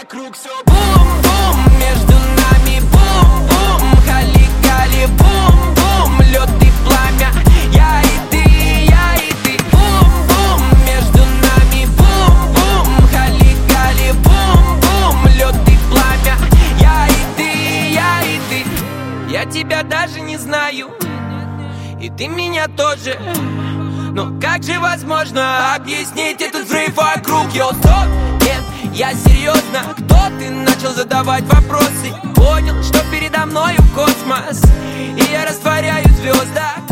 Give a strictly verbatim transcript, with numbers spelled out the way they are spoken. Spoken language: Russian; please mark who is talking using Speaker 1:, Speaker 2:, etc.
Speaker 1: вокруг все бум-бум, между нами бум-бум, хали-гали бум-бум, лед и пламя, я и ты, я и ты. Бум-бум, между нами бум-бум, хали-гали бум-бум, лед и пламя, я и ты, я и ты. Я тебя даже не знаю, и ты меня тоже. Но как же возможно объяснить этот взрыв вокруг? Йо, стоп, нет, я серьезно. Кто ты? Начал задавать вопросы. Понял, что передо мною космос, и я растворяюсь в звездах.